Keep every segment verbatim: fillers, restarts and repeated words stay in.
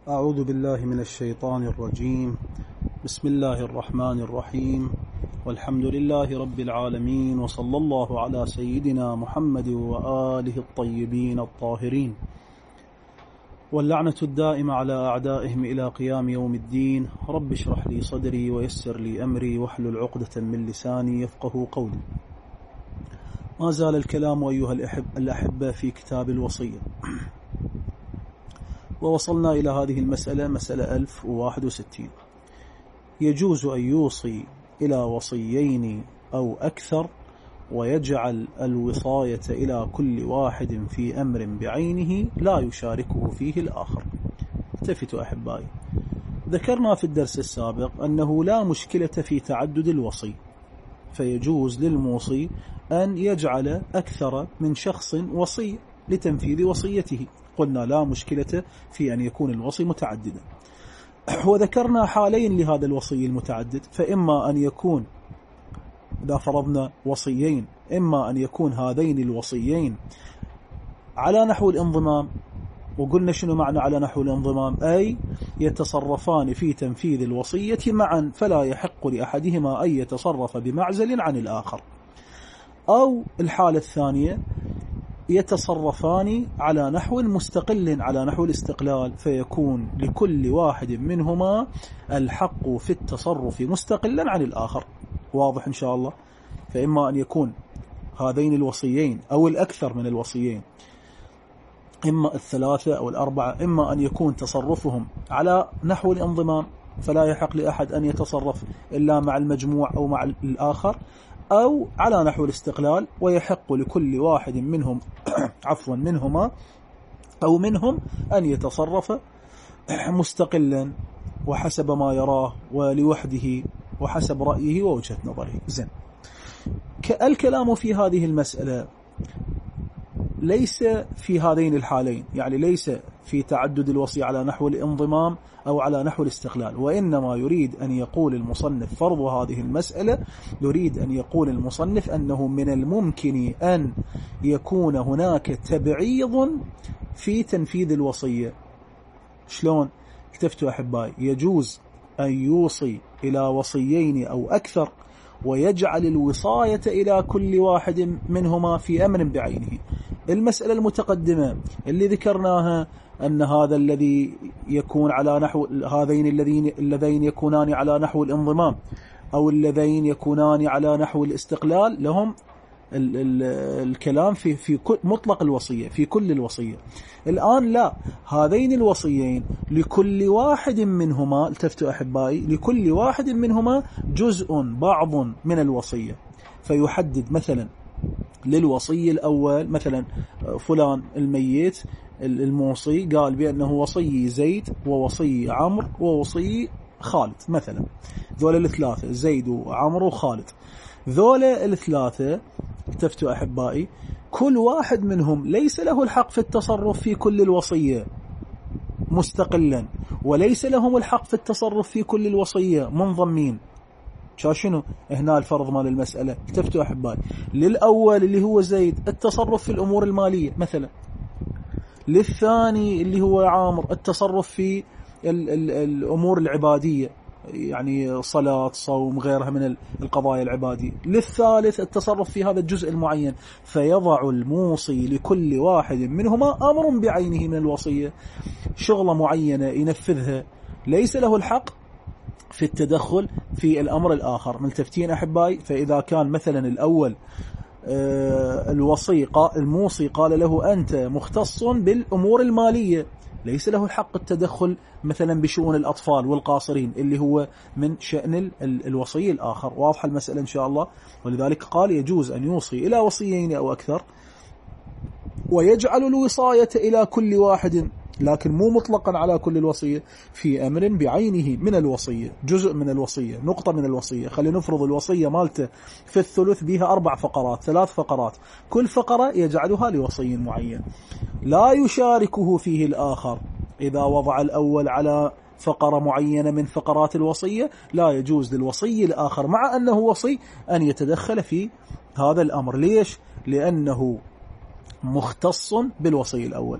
أعوذ بالله من الشيطان الرجيم. بسم الله الرحمن الرحيم، والحمد لله رب العالمين، وصلى الله على سيدنا محمد وآله الطيبين الطاهرين، واللعنة الدائمة على أعدائهم إلى قيام يوم الدين. رب اشرح لي صدري ويسر لي أمري واحلل عقدة من لساني يفقه قولي. ما زال الكلام أيها الأحبة في كتاب الوصية، ووصلنا إلى هذه المسألة، مسألة ألف وواحد وستين. يجوز أن يوصي إلى وصيين أو أكثر، ويجعل الوصاية إلى كل واحد في أمر بعينه لا يشاركه فيه الآخر. التفتوا أحبائي، ذكرنا في الدرس السابق أنه لا مشكلة في تعدد الوصي، فيجوز للموصي أن يجعل أكثر من شخص وصي لتنفيذ وصيته. قلنا لا مشكلة في أن يكون الوصي متعددا، وذكرنا حالين لهذا الوصي المتعدد، فإما أن يكون، إذا فرضنا وصيين، إما أن يكون هذين الوصيين على نحو الانضمام. وقلنا شنو معنى على نحو الانضمام؟ أي يتصرفان في تنفيذ الوصية معا، فلا يحق لأحدهما أن يتصرف بمعزل عن الآخر. أو الحالة الثانية يتصرفان على نحو مستقل، على نحو الاستقلال، فيكون لكل واحد منهما الحق في التصرف مستقلا عن الآخر. واضح إن شاء الله؟ فإما أن يكون هذين الوصيين أو الأكثر من الوصيين، إما الثلاثة أو الأربعة، إما أن يكون تصرفهم على نحو الانضمام، فلا يحق لأحد أن يتصرف إلا مع المجموع أو مع الآخر، أو على نحو الاستقلال، ويحق لكل واحد منهم عفوا منهما أو منهم أن يتصرف مستقلا وحسب ما يراه ولوحده وحسب رأيه ووجهة نظره. زين، الكلام في هذه المسألة ليس في هذين الحالين، يعني ليس في تعدد الوصي على نحو الانضمام أو على نحو الاستقلال، وإنما يريد أن يقول المصنف فرض هذه المسألة، يريد أن يقول المصنف أنه من الممكن أن يكون هناك تبعيض في تنفيذ الوصية. شلون؟ التفتوا أحبائي، يجوز أن يوصي إلى وصيين أو أكثر، ويجعل الوصاية إلى كل واحد منهما في أمر بعينه. المسألة المتقدمة اللي ذكرناها أن هذا الذي يكون على نحو هذين الذين اللذين يكونان على نحو الانضمام أو اللذين يكونان على نحو الاستقلال، لهم ال ال الكلام في في مطلق الوصية، في كل الوصية. الآن لا، هذين الوصيين لكل واحد منهما، التفتوا أحبائي، لكل واحد منهما جزء بعض من الوصية، فيحدد مثلا للوصي الأول، مثلا فلان الميت الموصي قال بأنه وصي زيد ووصي عمرو ووصي خالد مثلا، ذولا الثلاثة، زيد وعمرو وخالد، ذولا الثلاثة التفتوا أحبائي، كل واحد منهم ليس له الحق في التصرف في كل الوصية مستقلا، وليس لهم الحق في التصرف في كل الوصية منضمين. شاشنو هنا الفرض مال المسألة؟ التفتوا أحبائي، للأول اللي هو زيد التصرف في الأمور المالية مثلا، للثاني اللي هو عامر التصرف في ال ال الأمور العبادية، يعني صلاة، صوم، غيرها من القضايا العبادية، للثالث التصرف في هذا الجزء المعين، فيضع الموصي لكل واحد منهما أمر بعينه من الوصية، شغلة معينة ينفذها، ليس له الحق في التدخل في الأمر الآخر. ملتفتين أحبائي؟ فإذا كان مثلا الأول الوصي الموصي قال له أنت مختص بالأمور المالية، ليس له الحق التدخل مثلا بشؤون الأطفال والقاصرين اللي هو من شأن الوصي الآخر. واضح المسألة إن شاء الله؟ ولذلك قال يجوز أن يوصي إلى وصيين أو أكثر، ويجعل الوصاية إلى كل واحد، لكن مو مطلقا على كل الوصية، في أمر بعينه من الوصية، جزء من الوصية، نقطة من الوصية. خلينا نفرض الوصية مالته في الثلث بها أربع فقرات، ثلاث فقرات، كل فقرة يجعلها لوصي معين لا يشاركه فيه الآخر. إذا وضع الأول على فقرة معينة من فقرات الوصية، لا يجوز للوصي الآخر مع أنه وصي أن يتدخل في هذا الأمر. ليش؟ لأنه مختص بالوصي الأول،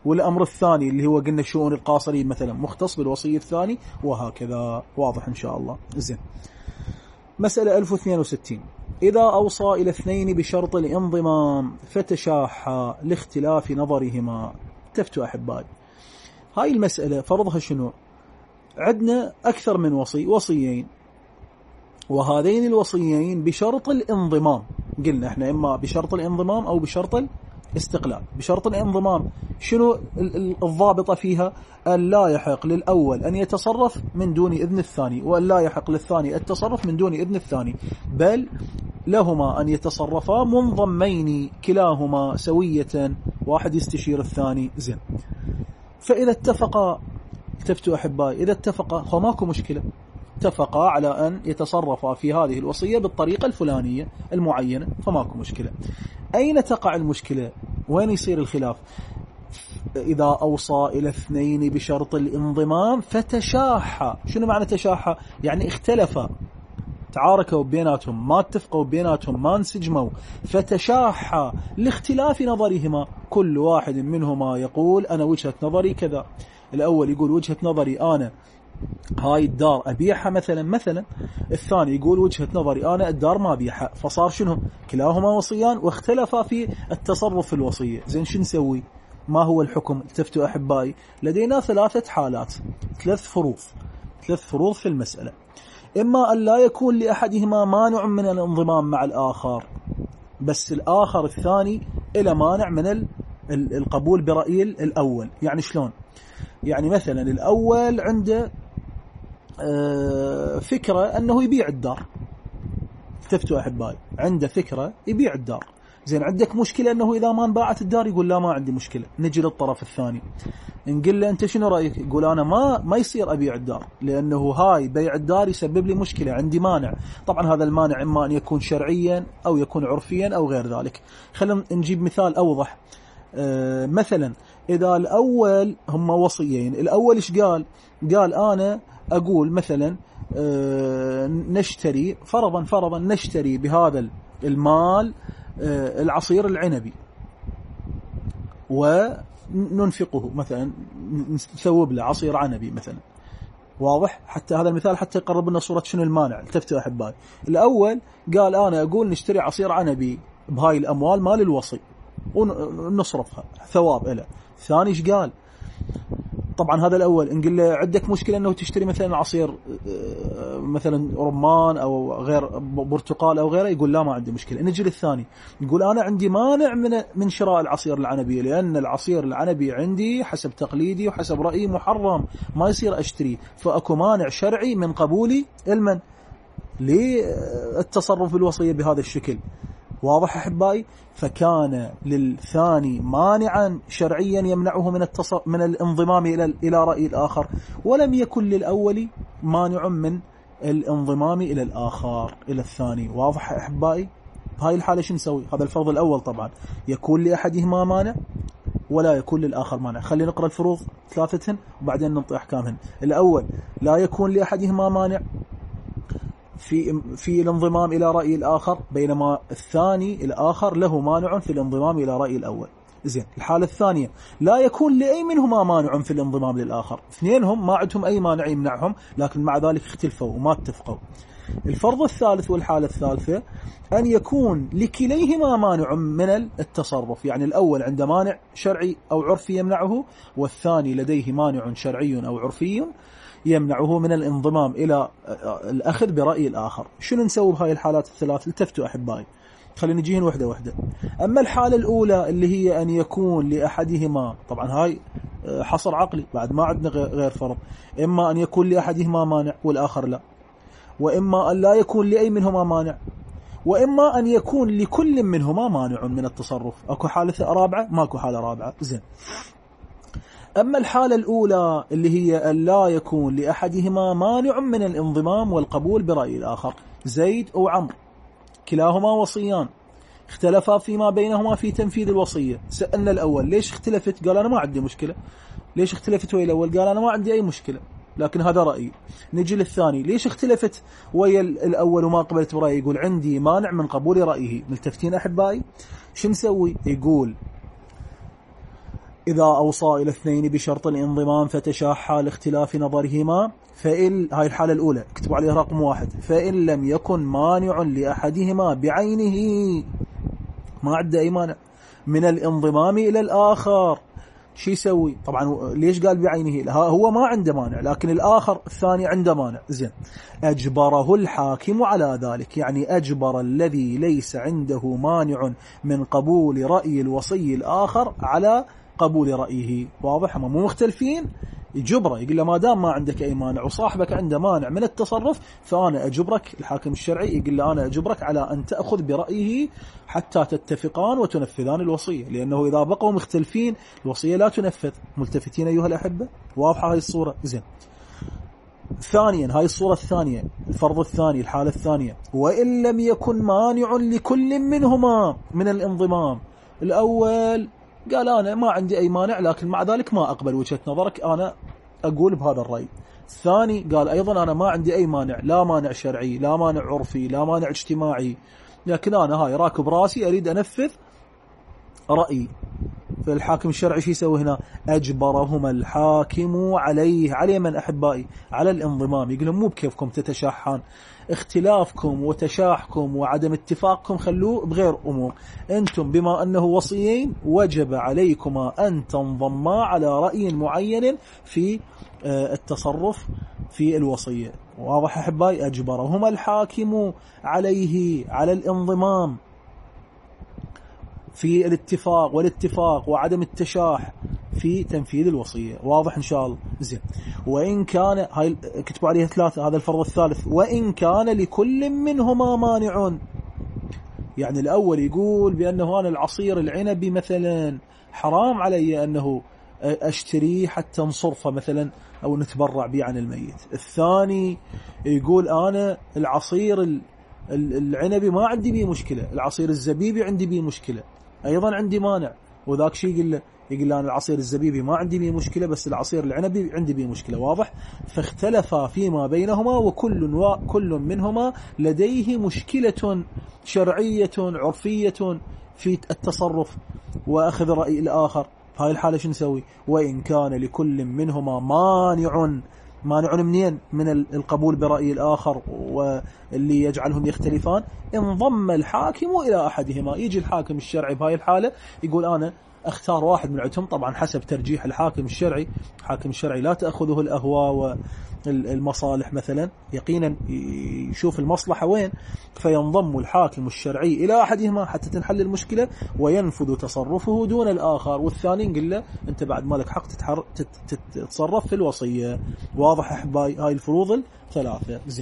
والأمر الثاني اللي هو قلنا الشؤون القاصرين مثلا مختص بالوصي الثاني، وهكذا. واضح إن شاء الله. زين. مسألة ألف واثنين وستين. إذا أوصى إلى اثنين بشرط الانضمام فتشاحا لاختلاف نظرهما. تفتوا أحبائي، هاي المسألة فرضها شنو؟ عندنا أكثر من وصي، وصيين، وهذين الوصيين بشرط الانضمام. قلنا احنا إما بشرط الانضمام أو بشرط الاستقلال. بشرط الانضمام شنو الضابطة فيها؟ أن لا يحق للأول أن يتصرف من دون إذن الثاني، وأن لا يحق للثاني التصرف من دون إذن الثاني، بل لهما أن يتصرفا منضمين كلاهما سوية، واحد يستشير الثاني. زين. فإذا اتفقا، تفتوا أحبائي، إذا اتفقا فماكو مشكلة، اتفقا على أن يتصرفا في هذه الوصية بالطريقة الفلانية المعينة، فماكو مشكلة. أين تقع المشكلة؟ وين يصير الخلاف؟ إذا أوصى إلى اثنين بشرط الانضمام فتشاحا. شنو معنى تشاحا؟ يعني اختلفا، تعاركوا بيناتهم، ما اتفقوا بيناتهم، ما انسجموا، فتشاحا لاختلاف نظرهما. كل واحد منهما يقول أنا وجهة نظري كذا. الأول يقول وجهة نظري أنا هاي الدار أبيعها مثلا مثلا الثاني يقول وجهة نظري أنا الدار ما أبيعها. فصار شنو؟ كلاهما وصيان واختلفا في التصرف في الوصية. زين، شو نسوي؟ ما هو الحكم؟ التفتوا أحبائي، لدينا ثلاثة حالات، ثلاث فروض، ثلاث فروض في المسألة. إما أن لا يكون لأحدهما مانع من الانضمام مع الآخر، بس الآخر الثاني إلى مانع من القبول برأي الأول. يعني شلون؟ يعني مثلا الأول عنده فكرة أنه يبيع الدار. تفتوا أحبائي، عنده فكرة يبيع الدار. زين، عندك مشكلة أنه إذا ما انباعت الدار؟ يقول لا، ما عندي مشكلة. نجي للطرف الثاني نقول له أنت شنو رأيك؟ يقول أنا ما ما يصير أبيع الدار، لأنه هاي بيع الدار يسبب لي مشكلة، عندي مانع. طبعا هذا المانع إما أن يكون شرعيا أو يكون عرفيا أو غير ذلك. خلينا نجيب مثال أوضح. آه مثلا إذا الأول هم وصيين، الأول إيش قال؟ قال أنا أقول مثلا آه نشتري فرضا فرضا نشتري بهذا المال آه العصير العنبي وننفقه، مثلا نثوب له عصير عنبي مثلا. واضح؟ حتى هذا المثال حتى يقرب لنا صورة شنو المانع. التفتوا أحبائي، الأول قال أنا أقول نشتري عصير عنبي بهاي الأموال مال الوصي ونصرفها ثواب له. الثاني ايش قال؟ طبعا هذا الأول نقول له عندك مشكلة أنه تشتري مثلا عصير مثلا رمان أو غير برتقال أو غيره؟ يقول لا، ما عندي مشكلة. نجي للثاني يقول أنا عندي مانع من من شراء العصير العنبي، لأن العصير العنبي عندي حسب تقليدي وحسب رأيي محرم، ما يصير أشتريه، فأكو مانع شرعي من قبولي المن للتصرف بالوصية بهذا الشكل. واضح أحبائي؟ فكان للثاني مانعا شرعيا يمنعه من التص... من الانضمام إلى إلى رأي الآخر، ولم يكن للأول مانع من الانضمام إلى الآخر إلى الثاني. واضح أحبائي؟ بهاي الحالة شو نسوي؟ هذا الفرض الأول طبعا، يكون لأحدهما مانع ولا يكون للآخر مانع. خلينا نقرأ الفروض ثلاثة وبعدين ننطي أحكامهن. الأول لا يكون لأحدهما مانع في في الانضمام إلى رأي الآخر، بينما الثاني الآخر له مانع في الانضمام إلى رأي الأول. زين، الحالة الثانية لا يكون لأي منهما مانع في الانضمام للآخر، اثنينهم ما عندهم أي مانع يمنعهم، لكن مع ذلك اختلفوا وما اتفقوا. الفرض الثالث والحالة الثالثة أن يكون لكليهما مانع من التصرف، يعني الأول عنده مانع شرعي أو عرفي يمنعه، والثاني لديه مانع شرعي أو عرفي يمنعه من الانضمام إلى الأخذ برأي الآخر. شنو نسوي بهاي الحالات الثلاث؟ التفتوا أحبائي، خلينا نجيهن وحدة وحدة. أما الحالة الأولى اللي هي أن يكون لأحدهما، طبعا هاي حصر عقلي، بعد ما عندنا غير فرض، إما أن يكون لأحدهما مانع والآخر لا، وإما أن لا يكون لأي منهما مانع، وإما أن يكون لكل منهما مانع من التصرف. أكو حالة رابعة؟ ماكو حالة رابعة. زين، أما الحالة الأولى اللي هي أن لا يكون لأحدهما مانع من الانضمام والقبول برأي الآخر، زيد أو عمرو كلاهما وصيان، اختلفا فيما بينهما في تنفيذ الوصية. سألنا الأول ليش اختلفت؟ قال أنا ما عندي مشكلة. ليش اختلفت ويا الأول؟ قال أنا ما عندي أي مشكلة، لكن هذا رأيي. نجي للثاني، ليش اختلفت ويا الأول وما قبلت برأيي؟ يقول عندي مانع من قبول رأيه. ملتفتين أحبائي؟ شو نسوي؟ يقول إذا أوصى إلى اثنين بشرط الانضمام فتشاحا لاختلاف نظرهما، فإن هاي الحالة الأولى اكتبوا عليها رقم واحد، فإن لم يكن مانع لأحدهما بعينه، ما عنده أي مانع من الانضمام إلى الآخر، شو يسوي؟ طبعا ليش قال بعينه؟ هو ما عنده مانع، لكن الآخر الثاني عنده مانع. زين، أجبره الحاكم على ذلك، يعني أجبر الذي ليس عنده مانع من قبول رأي الوصي الآخر على قبول رأيه. واضح؟ هم مو مختلفين، يجبره، يقول له ما دام ما عندك أي مانع وصاحبك عنده مانع من التصرف، فأنا أجبرك، الحاكم الشرعي يقول له أنا أجبرك على أن تأخذ برأيه حتى تتفقان وتنفذان الوصية، لأنه إذا بقوا مختلفين الوصية لا تنفذ. ملتفتين أيها الأحبة؟ واضحة هاي الصورة؟ زين. ثانيا، هاي الصورة الثانية، الفرض الثاني، الحالة الثانية، وإن لم يكن مانع لكل منهما من الانضمام. الأول قال أنا ما عندي أي مانع، لكن مع ذلك ما أقبل وجهة نظرك، أنا أقول بهذا الرأي. الثاني قال أيضا أنا ما عندي أي مانع، لا مانع شرعي، لا مانع عرفي، لا مانع اجتماعي، لكن أنا هاي راكب راسي أريد أنفذ رأيي. فالحاكم الشرعي شو يسوي هنا؟ أجبرهما الحاكم عليه، عليه من أحبائي؟ على الانضمام. يقولون مو بكيفكم تتشاحان، اختلافكم وتشاحكم وعدم اتفاقكم خلوه بغير أمور، أنتم بما أنه وصيين وجب عليكما أن تنضما على رأي معين في التصرف في الوصية. واضح أحبائي؟ أجبرهما الحاكم عليه، على الانضمام في الاتفاق والاتفاق وعدم التشاح في تنفيذ الوصية. واضح إن شاء الله؟ زين. وإن كان، هاي كتبوا عليها ثلاثة، هذا الفرض الثالث، وإن كان لكل منهما مانع. يعني الأول يقول بأنه أنا العصير العنبي مثلا حرام علي أنه أشتريه حتى نصرفه مثلا أو نتبرع به عن الميت. الثاني يقول أنا العصير العنبي ما عندي بيه مشكلة، العصير الزبيبي عندي بيه مشكلة، أيضا عندي مانع. وذاك شيء يقول له يقول له أنا العصير الزبيبي ما عندي بيه مشكلة، بس العصير العنبي عندي بيه مشكلة. واضح؟ فاختلفا فيما بينهما، وكل وكل منهما لديه مشكلة شرعية عرفية في التصرف وأخذ رأي الآخر. هاي الحالة شو نسوي؟ وإن كان لكل منهما مانع، مانع منين؟ من القبول برأي الآخر واللي يجعلهم يختلفان، انضم الحاكم إلى أحدهما. يجي الحاكم الشرعي بهاي الحالة يقول أنا اختار واحد من عندهم، طبعا حسب ترجيح الحاكم الشرعي. الحاكم الشرعي لا تأخذه الأهواء والمصالح، مثلا يقينا يشوف المصلحة وين، فينضم الحاكم الشرعي إلى أحدهما حتى تنحل المشكلة وينفذ تصرفه دون الآخر. والثاني نقول له أنت بعد ما لك حق تتصرف في الوصية. واضح أحبائي؟ هاي الفروض الثلاثة. زين.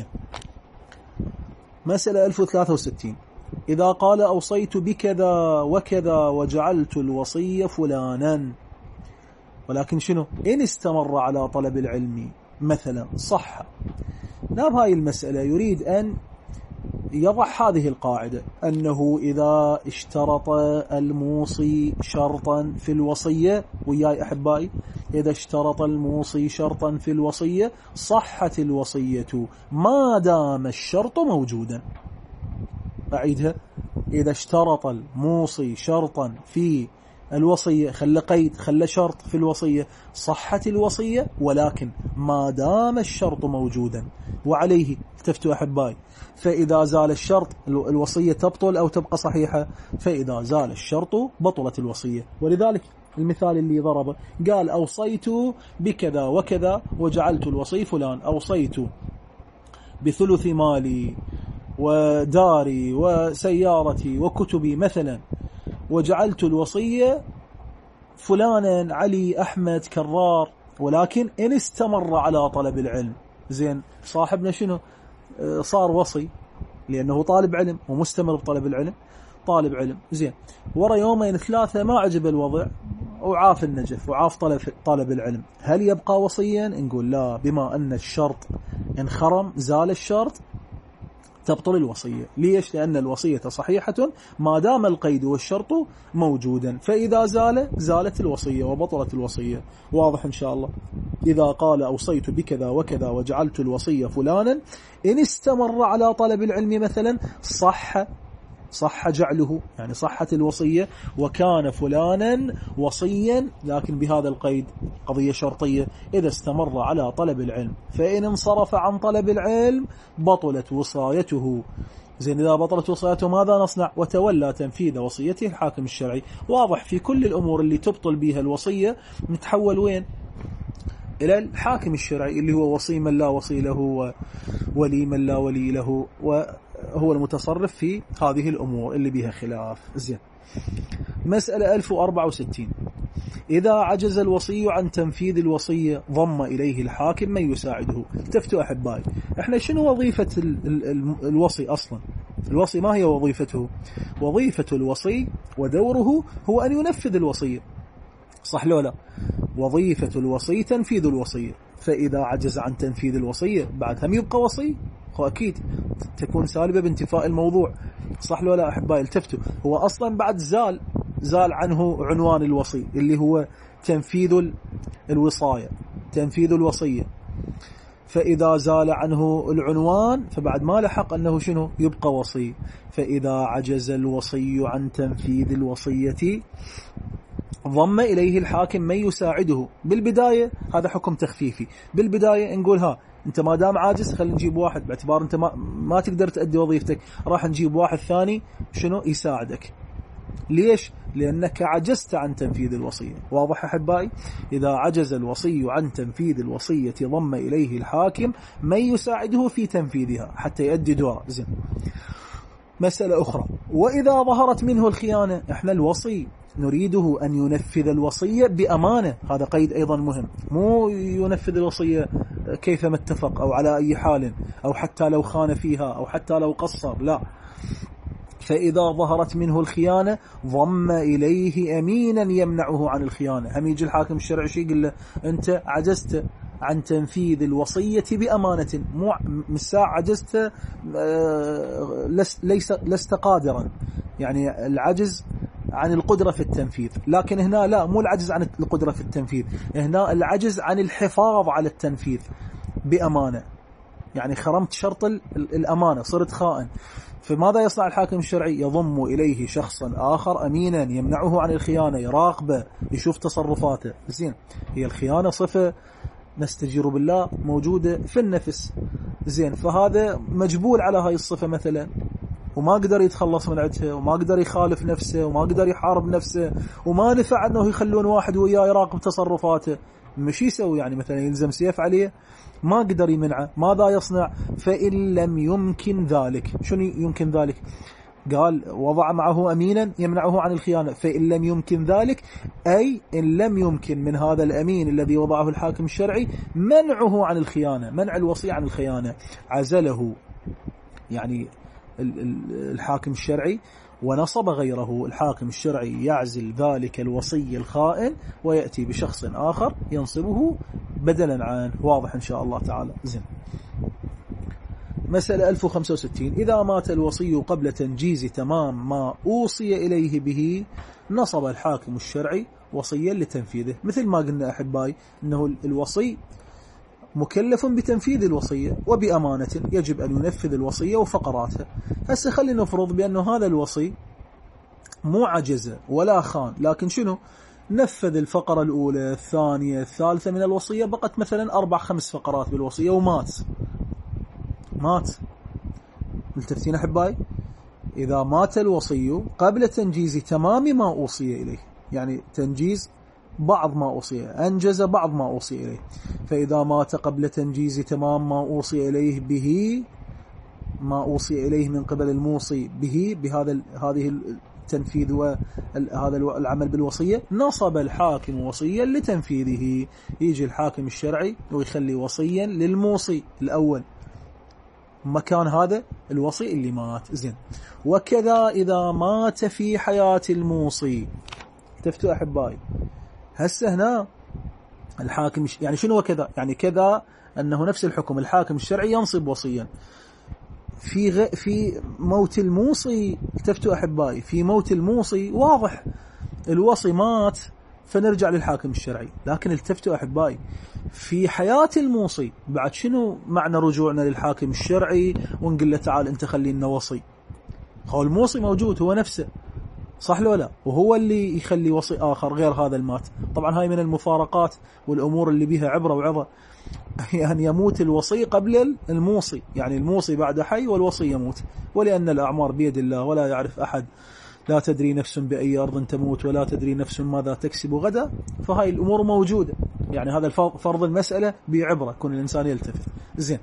مسألة ألف وثلاثة وستين، إذا قال أوصيت بكذا وكذا وجعلت الوصي فلانا، ولكن شنو؟ إن استمر على طلب العلم مثلا صح. نعم، هاي المسألة يريد أن يضع هذه القاعدة، أنه إذا اشترط الموصي شرطا في الوصية، وياي أحبائي، إذا اشترط الموصي شرطا في الوصية صحت الوصية ما دام الشرط موجودا. أعيدها، إذا اشترط الموصي شرطا في الوصية، خلى قيد، خلى شرط في الوصية، صحت الوصية، ولكن ما دام الشرط موجودا. وعليه التفتوا أحبائي، فإذا زال الشرط الوصية تبطل أو تبقى صحيحة، فإذا زال الشرط بطلت الوصية. ولذلك المثال اللي ضربه قال أوصيت بكذا وكذا وجعلت الوصي فلان، أوصيت بثلث مالي وداري وسيارتي وكتبي مثلا، وجعلت الوصية فلانا علي أحمد كرار، ولكن إن استمر على طلب العلم. زين، صاحبنا شنو؟ صار وصي لأنه طالب علم ومستمر بطلب العلم، طالب علم. زين، ورا يومين ثلاثة ما عجب الوضع وعاف النجف وعاف طلب طالب العلم، هل يبقى وصيا؟ نقول لا، بما أن الشرط انخرم، زال الشرط، تبطل الوصية. ليش؟ لأن الوصية صحيحة ما دام القيد والشرط موجودا، فإذا زال زالت الوصية وبطلت الوصية. واضح إن شاء الله؟ إذا قال أوصيت بكذا وكذا وجعلت الوصية فلانا، إن استمر على طلب العلم مثلا صح صح جعله، يعني صحت الوصية وكان فلانا وصيا، لكن بهذا القيد قضية شرطية: إذا استمر على طلب العلم، فإن انصرف عن طلب العلم بطلت وصايته. زين، إذا بطلت وصايته ماذا نصنع؟ وتولى تنفيذ وصيته الحاكم الشرعي. واضح، في كل الأمور اللي تبطل بها الوصية نتحول وين؟ إلى الحاكم الشرعي اللي هو وصي من لا وصي له وولي من لا ولي له، وهو المتصرف في هذه الأمور اللي بها خلاف. زين، مسألة ألف وأربعة وستين: إذا عجز الوصي عن تنفيذ الوصية ضم إليه الحاكم من يساعده. التفتوا أحبائي، إحنا شنو وظيفة ال ال ال الوصي أصلا؟ الوصي ما هي وظيفته؟ وظيفة الوصي ودوره هو أن ينفذ الوصية، صح لو لا؟ وظيفة الوصي تنفيذ الوصية، فإذا عجز عن تنفيذ الوصية بعد هم يبقى وصي؟ هو أكيد تكون سالبة بانتفاء الموضوع، صح لو لا أحبائي؟ التفتوا، هو أصلا بعد زال زال عنه عنوان الوصي اللي هو تنفيذ الوصاية، تنفيذ الوصية، فإذا زال عنه العنوان فبعد ما لحق أنه شنو؟ يبقى وصي. فإذا عجز الوصي عن تنفيذ الوصية ضم إليه الحاكم من يساعده. بالبداية هذا حكم تخفيفي، بالبداية نقول ها أنت ما دام عاجز خلينا نجيب واحد، باعتبار أنت ما, ما تقدر تؤدي وظيفتك، راح نجيب واحد ثاني شنو يساعدك. ليش؟ لأنك عجزت عن تنفيذ الوصية. واضح أحبائي؟ إذا عجز الوصي عن تنفيذ الوصية ضم إليه الحاكم من يساعده في تنفيذها حتى يؤدي دوره. زين، مسألة أخرى: وإذا ظهرت منه الخيانة. إحنا الوصي نريده أن ينفذ الوصية بأمانة، هذا قيد أيضا مهم، مو ينفذ الوصية كيفما اتفق أو على أي حال أو حتى لو خان فيها أو حتى لو قصر، لا. فإذا ظهرت منه الخيانة ضم إليه أمينا يمنعه عن الخيانة. هم يجي الحاكم الشرعي شيء يقول له أنت عجزت عن تنفيذ الوصية بأمانة، مو مساع عجزت ليس لست قادرا، يعني العجز عن القدرة في التنفيذ. لكن هنا لا، مو العجز عن القدرة في التنفيذ، هنا العجز عن الحفاظ على التنفيذ بأمانة، يعني خرمت شرط الأمانة، صرت خائن. فماذا يصنع الحاكم الشرعي؟ يضم إليه شخصا آخر أمينا يمنعه عن الخيانة، يراقبه، يشوف تصرفاته. زين، هي الخيانة صفة نستجير بالله موجودة في النفس، زين، فهذا مجبول على هاي الصفة مثلا، وما قدر يتخلص من عدها، وما قدر يخالف نفسه، وما قدر يحارب نفسه، وما نفع أنه يخلون واحد وياه يراقب تصرفاته. مش يسوي؟ يعني مثلا يلزم سيف عليه، ما قدر يمنعه، ماذا يصنع؟ فإن لم يمكن ذلك. شنو يمكن ذلك؟ قال وضع معه أمينا يمنعه عن الخيانة. فإن لم يمكن ذلك أي إن لم يمكن من هذا الأمين الذي وضعه الحاكم الشرعي منعه عن الخيانة، منع الوصي عن الخيانة، عزله يعني الحاكم الشرعي ونصب غيره. الحاكم الشرعي يعزل ذلك الوصي الخائن ويأتي بشخص آخر ينصبه بدلا عنه. واضح إن شاء الله تعالى. زين، مسألة ألف وخمسة وستين: إذا مات الوصي قبل تنجيز تمام ما أوصي إليه به نصب الحاكم الشرعي وصيا لتنفيذه. مثل ما قلنا أحبائي أنه الوصي مكلف بتنفيذ الوصية وبأمانة، يجب أن ينفذ الوصية وفقراتها. هسه خلينا نفرض بأنه هذا الوصي مو عجز ولا خان، لكن شنو؟ نفذ الفقرة الأولى الثانية الثالثة من الوصية، بقت مثلا أربع خمس فقرات بالوصية ومات. مات. ملتفتين أحبائي؟ إذا مات الوصي قبل تنجيز تمام ما أوصي إليه، يعني تنجيز بعض ما أوصي، أنجز بعض ما أوصي إليه، فإذا مات قبل تنجيز تمام ما أوصي إليه به، ما أوصي إليه من قبل الموصي به بهذا هذه التنفيذ وهذا العمل بالوصية، نصب الحاكم وصيا لتنفيذه. يجي الحاكم الشرعي ويخلي وصيا للموصي الأول مكان هذا الوصي اللي مات. زين، وكذا إذا مات في حياة الموصي. تفتوا أحبائي؟ هسه هنا الحاكم يعني شنو وكذا؟ يعني كذا أنه نفس الحكم، الحاكم الشرعي ينصب وصيا في غ... في موت الموصي. تفتوا أحبائي؟ في موت الموصي واضح الوصي مات فنرجع للحاكم الشرعي، لكن التفتوا أحبائي في حياة الموصي بعد شنو معنى رجوعنا للحاكم الشرعي ونقول له تعال أنت خلينا وصي؟ هو الموصي موجود هو نفسه، صح لو لا؟ وهو اللي يخلي وصي آخر غير هذا المات. طبعا هاي من المفارقات والأمور اللي بها عبرة وعظة. يعني يموت الوصي قبل الموصي، يعني الموصي بعد حي والوصي يموت، ولأن الأعمار بيد الله ولا يعرف أحد، لا تدري نفس بأي أرض تموت ولا تدري نفس ماذا تكسب غدا. فهاي الأمور موجودة، يعني هذا فرض المسألة بعبرة كون الإنسان يلتفت. زين،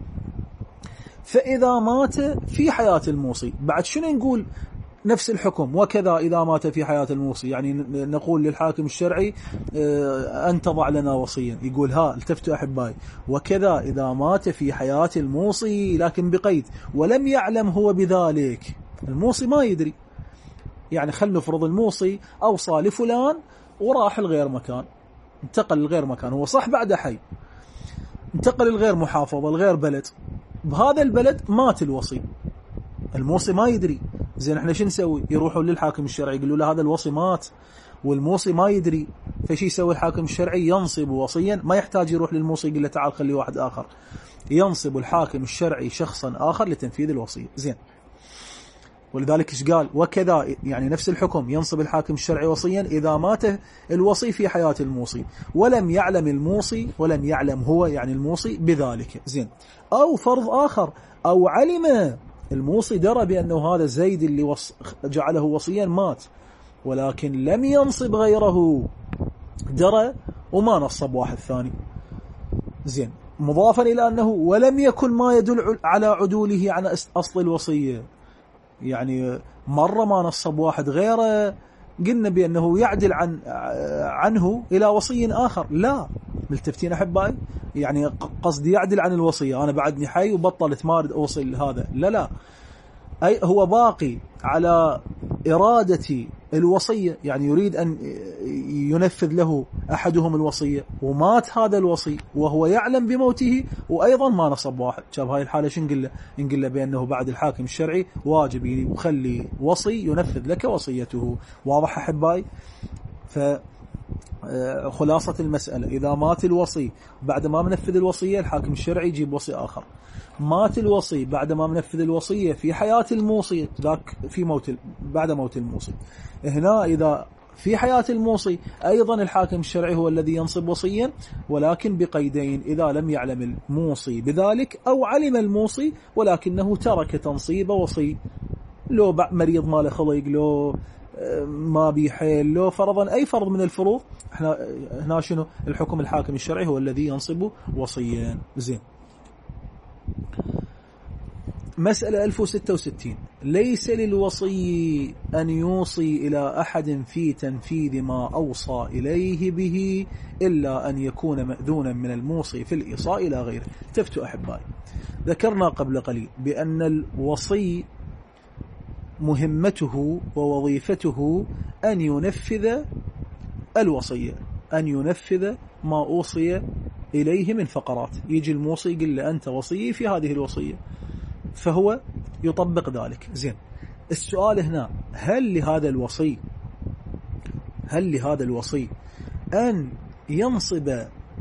فإذا مات في حياة الموصي بعد شنو نقول؟ نفس الحكم. وكذا إذا مات في حياة الموصي، يعني نقول للحاكم الشرعي أنت ضع لنا وصيا، يقول ها التفتوا أحبائي، وكذا إذا مات في حياة الموصي، لكن بقيد ولم يعلم هو بذلك. الموصي ما يدري، يعني خلنا نفرض الموصي أوصى لفلان وراح الغير مكان، انتقل لغير مكان، هو صح بعد حي، انتقل لغير محافظة لغير بلد، بهذا البلد مات الوصي، الموصي ما يدري. زين احنا شو نسوي؟ يروحوا للحاكم الشرعي يقولوا له هذا الوصي مات والموصي ما يدري. فشي يسوي الحاكم الشرعي؟ ينصب وصيا، ما يحتاج يروح للموصي يقول له تعال خلي واحد آخر، ينصب الحاكم الشرعي شخصا آخر لتنفيذ الوصية. زين، ولذلك ايش قال؟ وكذا يعني نفس الحكم، ينصب الحاكم الشرعي وصيا إذا مات الوصي في حياة الموصي ولم يعلم الموصي، ولم يعلم هو يعني الموصي بذلك. زين، أو فرض آخر، أو علم الموصي درى بأنه هذا زيد اللي وص... جعله وصيا مات، ولكن لم ينصب غيره، درى وما نصب واحد ثاني. زين، مضافا إلى أنه ولم يكن ما يدل على عدوله عن أصل الوصية، يعني مرة ما نصب واحد غيره قلنا بأنه يعدل عن عنه إلى وصي آخر، لا. ملتفتين أحبائي؟ يعني قصدي يعدل عن الوصية، أنا بعدني حي وبطلت مارد أوصل هذا، لا لا، أي هو باقي على إرادة الوصية، يعني يريد أن ينفذ له أحدهم الوصية ومات هذا الوصي وهو يعلم بموته وأيضا ما نصب واحد. شاب هاي الحالة شو نقول له؟ نقول له بأنه بعد الحاكم الشرعي واجب يخلي وصي ينفذ لك وصيته. واضح أحبائي؟ ف خلاصة المسألة، إذا مات الوصي بعد ما منفذ الوصية الحاكم الشرعي يجيب وصي آخر. مات الوصي بعد ما منفذ الوصية في حياة الموصي، ذاك في موت بعد موت الموصي. هنا إذا في حياة الموصي أيضا الحاكم الشرعي هو الذي ينصب وصيا، ولكن بقيدين: إذا لم يعلم الموصي بذلك، أو علم الموصي ولكنه ترك تنصيب وصي، لو مريض ماله خلق، لو ما بيحيل، لو فرضا أي فرض من الفروض، احنا هنا شنو الحكم؟ الحاكم الشرعي هو الذي ينصب وصيا. زين، مسألة ألف وستة وستين: ليس للوصي أن يوصي إلى أحد في تنفيذ ما أوصى إليه به إلا أن يكون مأذونا من الموصي في الإيصاء إلى غيره. تفتوا أحبائي، ذكرنا قبل قليل بأن الوصي مهمته ووظيفته أن ينفذ الوصية، أن ينفذ ما أوصي إليه من فقرات. يجي الموصي يقول له أنت وصي في هذه الوصية، فهو يطبق ذلك. زين، السؤال هنا: هل لهذا الوصي هل لهذا الوصي أن ينصب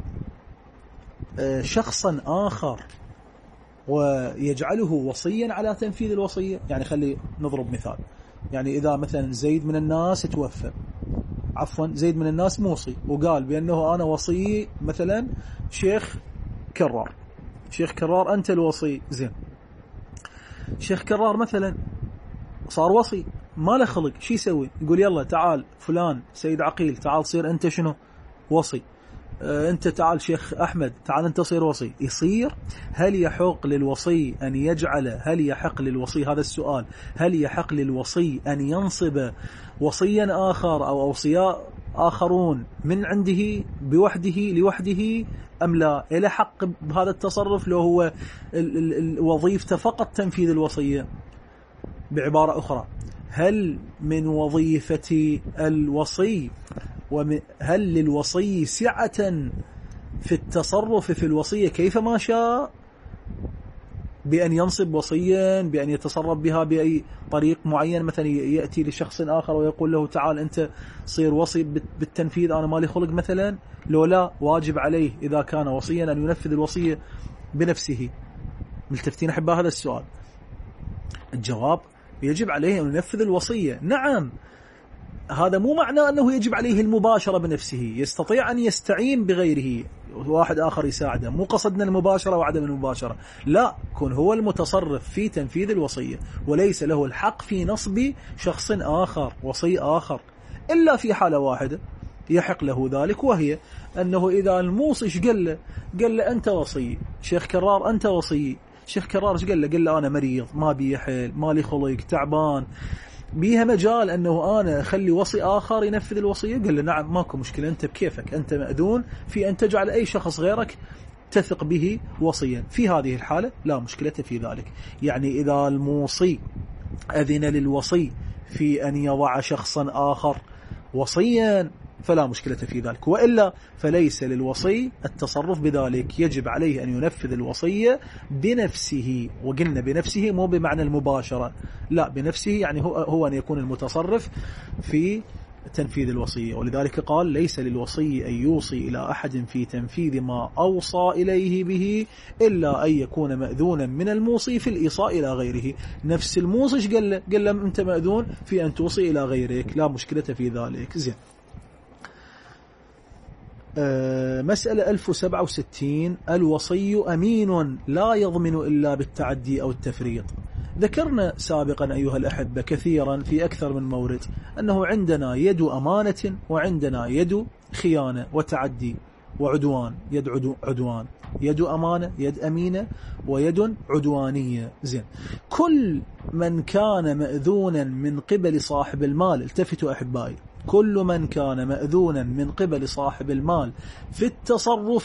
شخصا آخر ويجعله وصيا على تنفيذ الوصية؟ يعني خلي نضرب مثال، يعني إذا مثلا زيد من الناس توفى، عفوا زيد من الناس موصي وقال بأنه أنا وصي مثلا شيخ كرار، شيخ كرار أنت الوصي. زين، شيخ كرار مثلا صار وصي ما له خلق، شو يسوي؟ يقول يلا تعال فلان سيد عقيل تعال صير أنت شنو وصي، أه أنت تعال شيخ أحمد تعال أنت صير وصي. يصير؟ هل يحق للوصي أن يجعل هل يحق للوصي هذا السؤال هل يحق للوصي أن ينصب وصيا آخر أو أوصياء آخرون من عنده بوحده لوحده أم لا؟ إلى حق بهذا التصرف لو هو الوظيفة فقط تنفيذ الوصية؟ بعبارة أخرى، هل من وظيفة الوصي وهل للوصي سعة في التصرف في الوصية كيفما شاء بأن ينصب وصيا، بأن يتصرف بها بأي طريق معين؟ مثلا يأتي لشخص آخر ويقول له تعال أنت صير وصي بالتنفيذ، أنا مالي خلق مثلا، لو لا واجب عليه إذا كان وصيا أن ينفذ الوصية بنفسه. ملتفتين أحباء هذا السؤال؟ الجواب: يجب عليه أن ينفذ الوصية. نعم، هذا مو معناه أنه يجب عليه المباشرة بنفسه، يستطيع أن يستعين بغيره، واحد آخر يساعده، مو قصدنا المباشرة وعدم المباشرة، لا، كون هو المتصرف في تنفيذ الوصية، وليس له الحق في نصب شخص آخر وصي آخر، إلا في حالة واحدة يحق له ذلك، وهي أنه إذا الموصي قال له قال له أنت وصي، شيخ كرار أنت وصي، شيخ كرار قال له قال له أنا مريض، ما بي حيل، مالي خلق، تعبان، بيها مجال أنه أنا أخلي وصي آخر ينفذ الوصية؟ قال له نعم، ماكو مشكلة، أنت بكيفك، أنت مأذون في أن تجعل أي شخص غيرك تثق به وصيا، في هذه الحالة لا مشكلة في ذلك. يعني إذا الموصي أذن للوصي في أن يضع شخصا آخر وصيا فلا مشكلة في ذلك، وإلا فليس للوصي التصرف بذلك، يجب عليه أن ينفذ الوصية بنفسه. وقلنا بنفسه مو بمعنى المباشرة، لا، بنفسه يعني هو, هو أن يكون المتصرف في تنفيذ الوصية. ولذلك قال ليس للوصي أن يوصي إلى أحد في تنفيذ ما أوصى إليه به إلا أن يكون مأذونا من الموصي في الإيصاء إلى غيره. نفس الموصي قال له قال له أنت مأذون في أن توصي إلى غيرك، لا مشكلة في ذلك. زين. أه مسألة ألف وسبعة وستين، الوصي أمين لا يضمن إلا بالتعدي أو التفريط. ذكرنا سابقا أيها الأحبة كثيرا في أكثر من مورد أنه عندنا يد أمانة وعندنا يد خيانة وتعدي وعدوان، يد عدوان، يد أمانة، يد أمينة، ويد عدوانية. زين. كل من كان مأذونا من قبل صاحب المال، التفتوا أحبائي، كل من كان مأذونا من قبل صاحب المال في التصرف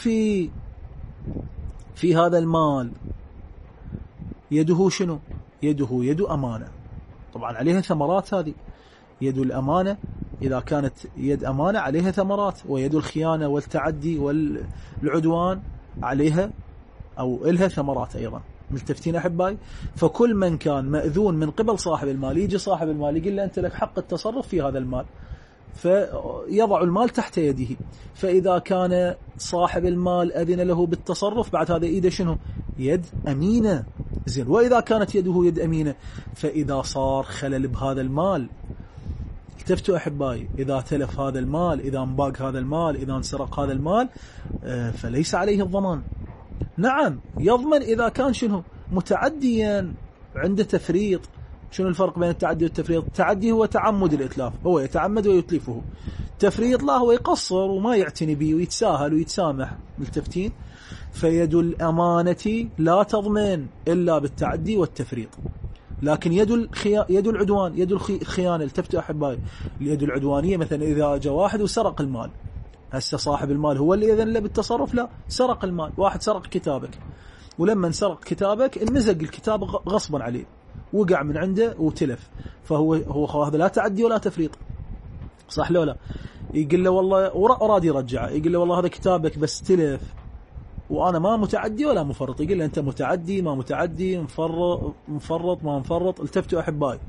في هذا المال، يده شنو؟ يده يد أمانة. طبعا عليها ثمرات، هذه يد الأمانة إذا كانت يد أمانة عليها ثمرات، ويد الخيانة والتعدي والعدوان عليها أو إلها ثمرات أيضا. ملتفتين أحبائي؟ فكل من كان مأذون من قبل صاحب المال، يجي صاحب المال يقول له أنت لك حق التصرف في هذا المال، فيضع المال تحت يده. فإذا كان صاحب المال أذن له بالتصرف، بعد هذا إيده شنو؟ يد أمينة. زين. وإذا كانت يده يد أمينة، فإذا صار خلل بهذا المال، التفتوا أحبائي، إذا تلف هذا المال، إذا انباق هذا المال، إذا انسرق هذا المال، فليس عليه الضمان. نعم، يضمن إذا كان شنو؟ متعديا، عنده تفريط. شنو الفرق بين التعدي والتفريط؟ التعدي هو تعمد الإتلاف، هو يتعمد ويتلفه. تفريط لا، هو يقصر وما يعتني به ويتساهل ويتسامح. ملتفتين؟ فيد الأمانة لا تضمن إلا بالتعدي والتفريط. لكن يد الخيا... يد العدوان، يد الخيانة، التفتوا أحبائي، اليد العدوانية مثلا إذا جاء واحد وسرق المال، هسه صاحب المال هو اللي إذن له بالتصرف؟ لا، سرق المال. واحد سرق كتابك، ولما سرق كتابك انمزق الكتاب غصبا عليه، وقع من عنده وتلف، فهو هو هذا لا تعدي ولا تفريط، صح لو لا؟ يقول له والله وراد يرجعه، يقول له والله هذا كتابك بس تلف وأنا ما متعدي ولا مفرط. يقول له أنت متعدي ما متعدي، مفرط مفرط ما مفرط. التفتوا أحبائي.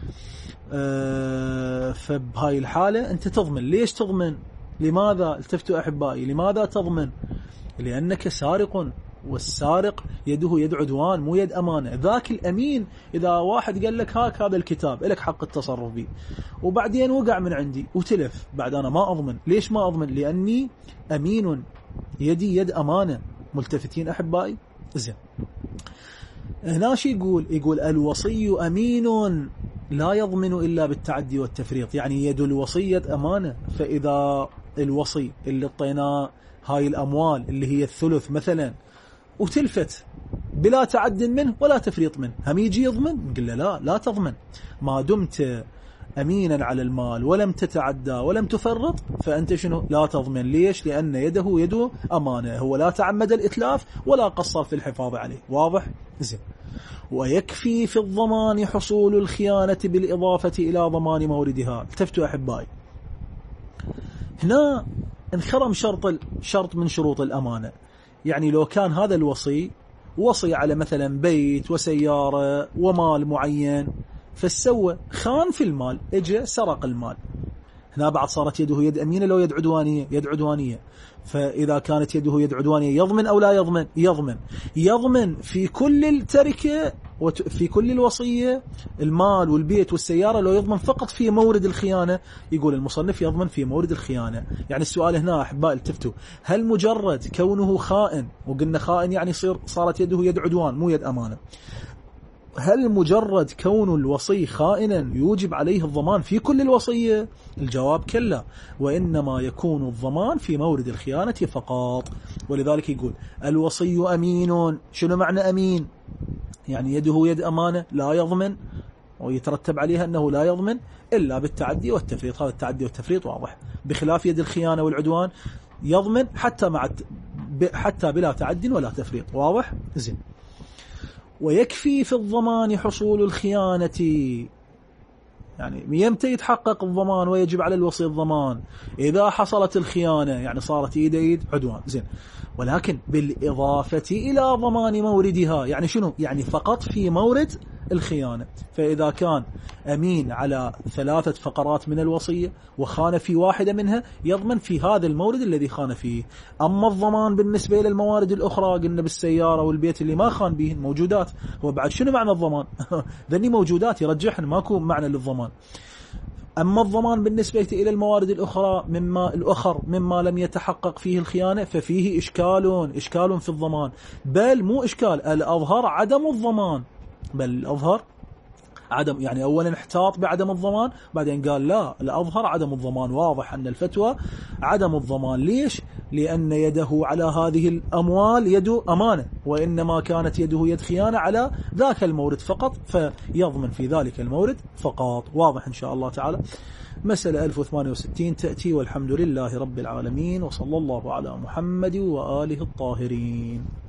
أه فبهاي الحالة أنت تضمن. ليش تضمن؟ لماذا؟ التفتوا أحبائي، لماذا تضمن؟ لأنك سارق، والسارق يده يد عدوان مو يد أمانة. ذاك الأمين إذا واحد قال لك هاك هذا الكتاب لك حق التصرف به، وبعدين وقع من عندي وتلف، بعد أنا ما أضمن. ليش ما أضمن؟ لأني أمين، يدي يد أمانة. ملتفتين أحبائي؟ زين. هنا شي يقول؟ يقول الوصي أمين لا يضمن إلا بالتعدي والتفريط. يعني يد الوصية أمانة، فإذا الوصي اللي اعطيناه هاي الأموال اللي هي الثلث مثلا وتلفت بلا تعد منه ولا تفريط منه، هم يجي يضمن؟ نقول له لا، لا تضمن. ما دمت أمينا على المال ولم تتعدى ولم تفرط فأنت شنو؟ لا تضمن. ليش؟ لأن يده يده أمانة، هو لا تعمد الإتلاف ولا قصر في الحفاظ عليه. واضح؟ زين. ويكفي في الضمان حصول الخيانة بالإضافة إلى ضمان موردها. التفتوا أحبائي، هنا انخرم شرط شرط من شروط الأمانة. يعني لو كان هذا الوصي وصي على مثلا بيت وسيارة ومال معين، فسوى خان في المال، اجى سرق المال، هنا بعد صارت يده يد أمينة لو يد عدوانية؟ يد عدوانية. فإذا كانت يده يد عدوانية يضمن أو لا يضمن؟ يضمن. يضمن في كل التركة في كل الوصية المال والبيت والسيارة لو يضمن فقط في مورد الخيانة؟ يقول المصنف يضمن في مورد الخيانة. يعني السؤال هنا أحباء التفتوا، هل مجرد كونه خائن، وقلنا خائن يعني صير صارت يده يد عدوان مو يد أمانة، هل مجرد كون الوصي خائنا يوجب عليه الضمان في كل الوصية؟ الجواب كلا، وإنما يكون الضمان في مورد الخيانة فقط. ولذلك يقول الوصي أمين. شنو معنى أمين؟ يعني يده يد أمانة لا يضمن، ويترتب عليها أنه لا يضمن إلا بالتعدي والتفريط. هذا التعدي والتفريط واضح، بخلاف يد الخيانة والعدوان يضمن حتى مع حتى بلا تعد ولا تفريط. واضح؟ زين. ويكفي في الضمان حصول الخيانة، يعني يمتى يتحقق الضمان ويجب على الوصي الضمان؟ إذا حصلت الخيانة، يعني صارت إيد إيد عدوان. زين. ولكن بالإضافة إلى ضمان موردها، يعني شنو؟ يعني فقط في مورد الخيانة. فإذا كان أمين على ثلاثة فقرات من الوصية وخان في واحدة منها، يضمن في هذا المورد الذي خان فيه. أما الضمان بالنسبة إلى الموارد الأخرى، قلنا بالسيارة والبيت اللي ما خان به موجودات، هو بعد شنو معنى الضمان؟ ذني موجودات يرجحن، ماكو معنى للضمان. أما الضمان بالنسبة إلى الموارد الأخرى مما الأخر مما لم يتحقق فيه الخيانة، ففيه إشكال إشكال في الضمان. بل مو إشكال، الأظهر عدم الضمان، بل الأظهر عدم، يعني أولا احتاط بعدم الضمان، بعدين قال لا، الأظهر عدم الضمان. واضح أن الفتوى عدم الضمان. ليش؟ لأن يده على هذه الأموال يد أمانة، وإنما كانت يده يد خيانة على ذاك المورد فقط، فيضمن في ذلك المورد فقط. واضح إن شاء الله تعالى. مسألة ألف وثمانية وستين تأتي، والحمد لله رب العالمين، وصلى الله على محمد وآله الطاهرين.